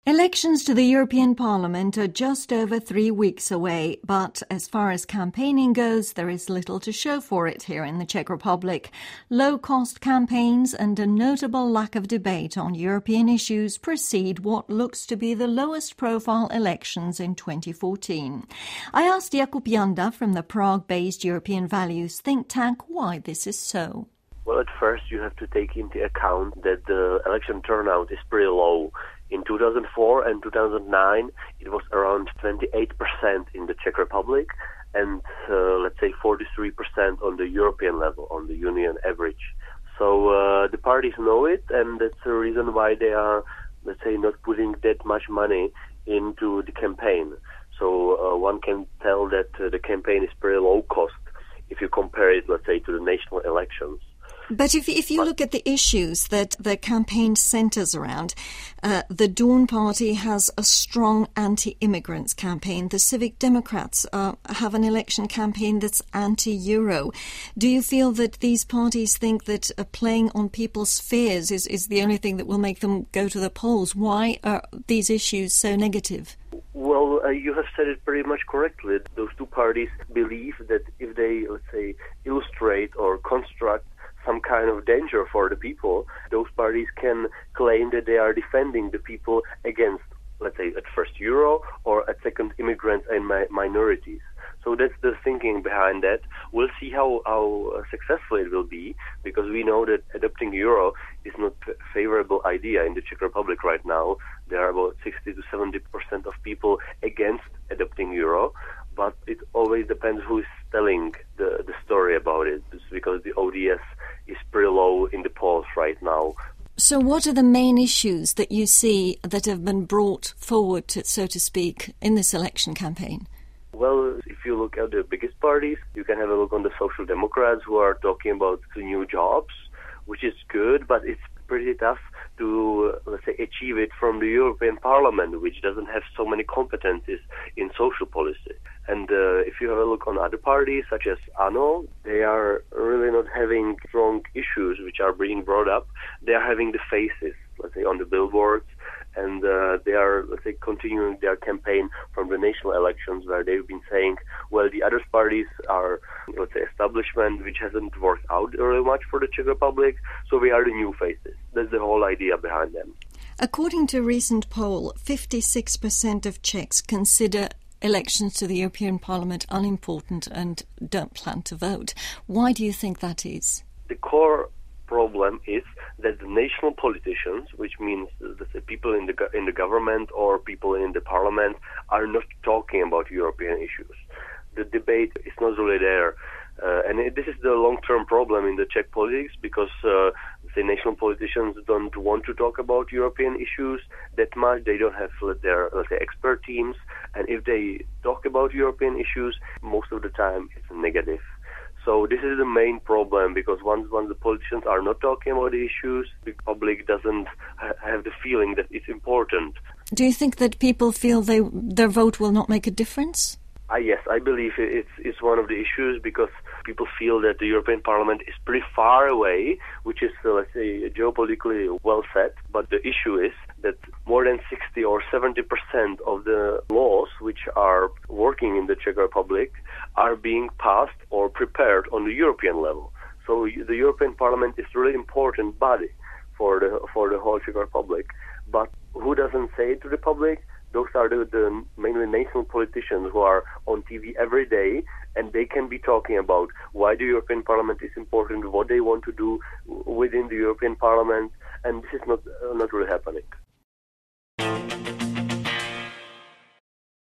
Elections to the European Parliament are just over 3 weeks away, but as far as campaigning goes, there is little to show for it here in the Czech Republic. Low-cost campaigns and a notable lack of debate on European issues precede what looks to be the lowest-profile elections in 2014. I asked Jakub Janda from the Prague-based European Values think tank why this is so. Well, at first you have to take into account that the election turnout is pretty low. In 2004 and 2009, it was around 28% in the Czech Republic and, let's say, 43% on the European level, on the Union average. So the parties know it, and that's the reason why they are, let's say, not putting that much money into the campaign. So one can tell that the campaign is pretty low cost if you compare it, let's say, to the national elections. But if you look at the issues that the campaign centres around, the Dawn Party has a strong anti-immigrants campaign. The Civic Democrats have an election campaign that's anti-Euro. Do you feel that these parties think that playing on people's fears is the only thing that will make them go to the polls? Why are these issues so negative? Well, you have said it pretty much correctly. Those two parties believe that if they, let's say, illustrate or construct some kind of danger for the people, those parties can claim that they are defending the people against, let's say, at first Euro or at second immigrants and minorities. So that's the thinking behind that. We'll see how successful it will be, because we know that adopting Euro is not a favorable idea in the Czech Republic right now. There are about 60 to 70% of people against adopting Euro, but it always depends who is telling the story about it, because the ODS is pretty low in the polls right now. So what are the main issues that you see that have been brought forward, so to speak, in this election campaign? Well, if you look at the biggest parties, you can have a look on the Social Democrats, who are talking about the new jobs, which is good, but it's pretty tough to, let's say, achieve it from the European Parliament, which doesn't have so many competencies in social policy. And if you have a look on other parties, such as ANO, they are really not having strong issues which are being brought up. They are having the faces, let's say, on the billboards, and they are, let's say, continuing their campaign from the national elections, where they've been saying, well, the other parties are, let's say, establishment which hasn't worked out really much for the Czech Republic, so we are the new faces. That's the whole idea behind them. According to a recent poll, 56% of Czechs consider elections to the European Parliament unimportant and don't plan to vote. Why do you think that is? The core problem is that the national politicians, which means the people in the government or people in the parliament, are not talking about European issues. The debate is not really there. And this is the long-term problem in the Czech politics, because the national politicians don't want to talk about European issues that much. They don't have their, let's say, expert teams. And if they talk about European issues, most of the time it's negative. So this is the main problem, because once the politicians are not talking about the issues, the public doesn't have the feeling that it's important. Do you think that people feel their vote will not make a difference? Yes, I believe it's one of the issues, because people feel that the European Parliament is pretty far away, which is, let's say, geopolitically well set. But the issue is that more than 60 or 70% of the laws which are working in the Czech Republic are being passed or prepared on the European level. So the European Parliament is a really important body for the whole Czech Republic. But who doesn't say it to the public? Those are the mainly national politicians who are on TV every day, and they can be talking about why the European Parliament is important, what they want to do within the European Parliament, and this is not really happening.